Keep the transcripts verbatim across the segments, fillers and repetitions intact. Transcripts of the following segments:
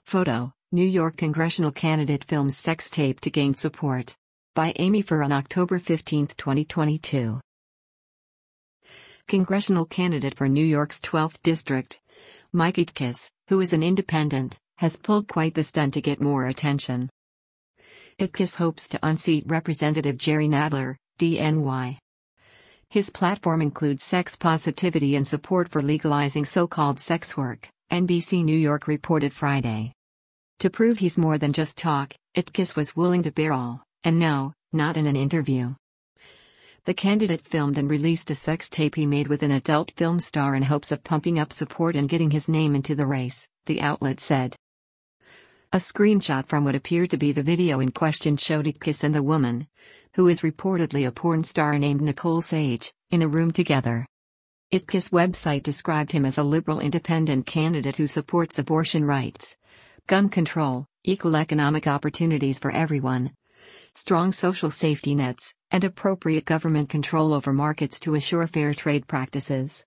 Photo, New York congressional candidate films sex tape to gain support. By Amy Fur on October fifteenth, twenty twenty-two. Congressional candidate for New York's twelfth District, Mike Itkes, who is an independent, has pulled quite the stunt to get more attention. Itkes hopes to unseat Representative Jerry Nadler, D N Y. His platform includes sex positivity and support for legalizing so-called sex work, N B C New York reported Friday. To prove he's more than just talk, Itkes was willing to bear all, and no, not in an interview. The candidate filmed and released a sex tape he made with an adult film star in hopes of pumping up support and getting his name into the race, the outlet said. A screenshot from what appeared to be the video in question showed Itkes and the woman, who is reportedly a porn star named Nicole Sage, in a room together. Itkes' website described him as a liberal independent candidate who supports abortion rights, gun control, equal economic opportunities for everyone, strong social safety nets, and appropriate government control over markets to assure fair trade practices.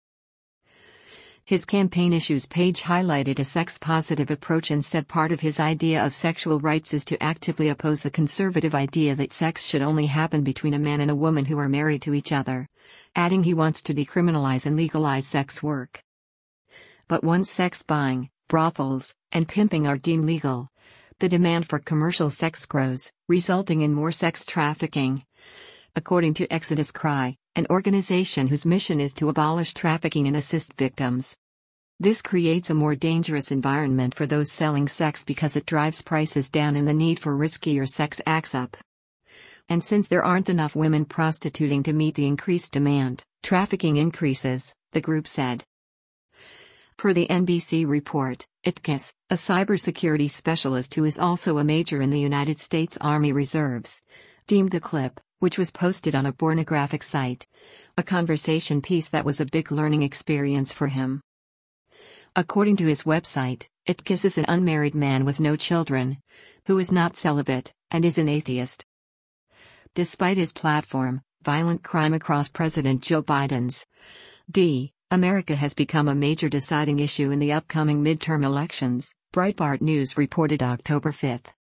His campaign issues page highlighted a sex-positive approach and said part of his idea of sexual rights is to actively oppose the conservative idea that sex should only happen between a man and a woman who are married to each other, adding he wants to decriminalize and legalize sex work. But once sex buying, brothels, and pimping are deemed legal, the demand for commercial sex grows, resulting in more sex trafficking. According to Exodus Cry, an organization whose mission is to abolish trafficking and assist victims. This creates a more dangerous environment for those selling sex because it drives prices down and the need for riskier sex acts up. And since there aren't enough women prostituting to meet the increased demand, trafficking increases, the group said. Per the N B C report, Itkes, a cybersecurity specialist who is also a major in the United States Army Reserves, deemed the clip, which was posted on a pornographic site, a conversation piece that was a big learning experience for him. According to his website, Itkes is an unmarried man with no children, who is not celibate, and is an atheist. Despite his platform, violent crime across President Joe Biden's D. America has become a major deciding issue in the upcoming midterm elections, Breitbart News reported October fifth.